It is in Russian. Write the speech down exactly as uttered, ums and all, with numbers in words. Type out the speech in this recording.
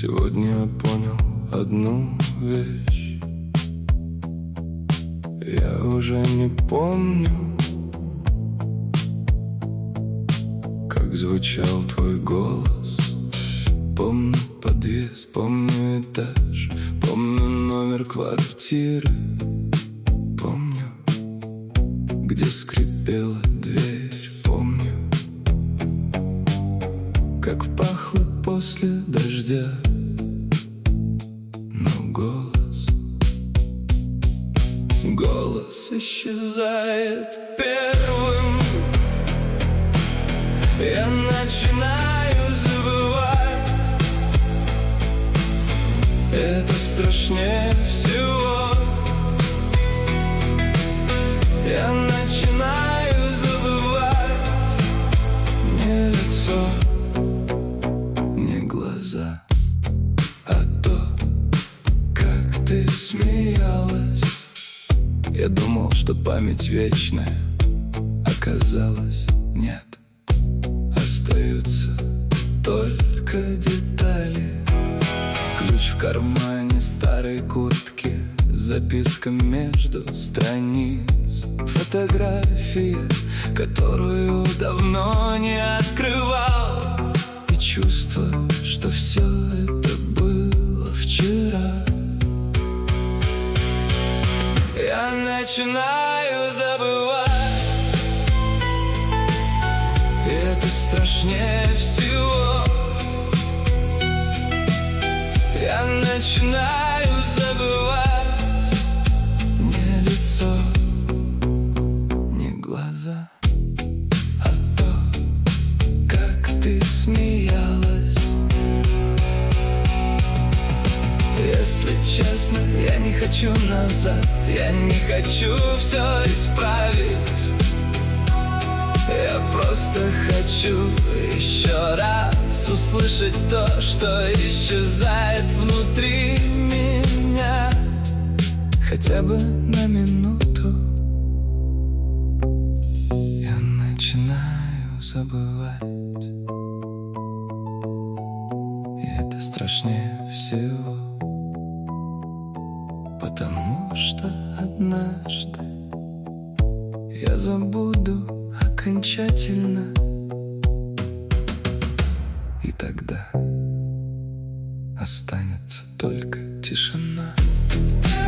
Сегодня я понял одну вещь. Я уже не помню, как звучал твой голос. Помню подъезд, помню этаж, помню номер квартиры. Помню, где скрипела дверь. Помню, как пахло после дождя. Но голос, голос исчезает первым. Я начинаю забывать. Это страшнее всего. Я начинаю забывать. Не лицо, не глаза, а то, как ты смеялась. Я думал, что память вечная. Оказалось, нет. Остаются только детали. Ключ в кармане старой куртки, записка между страниц, фотография, которую давно не открывал. И чувство, что все это было вчера. Я начинаю забывать. И это страшнее всего. Я начинаю забывать. Не лицо, не глаза, а то, как ты смеялась. Если честно, я не хочу назад. Я не хочу все исправить. Я просто хочу еще раз услышать то, что исчезает внутри меня. Хотя бы на минуту. Я начинаю забывать. И это страшнее всего. Потому что однажды я забуду окончательно. И тогда останется только тишина.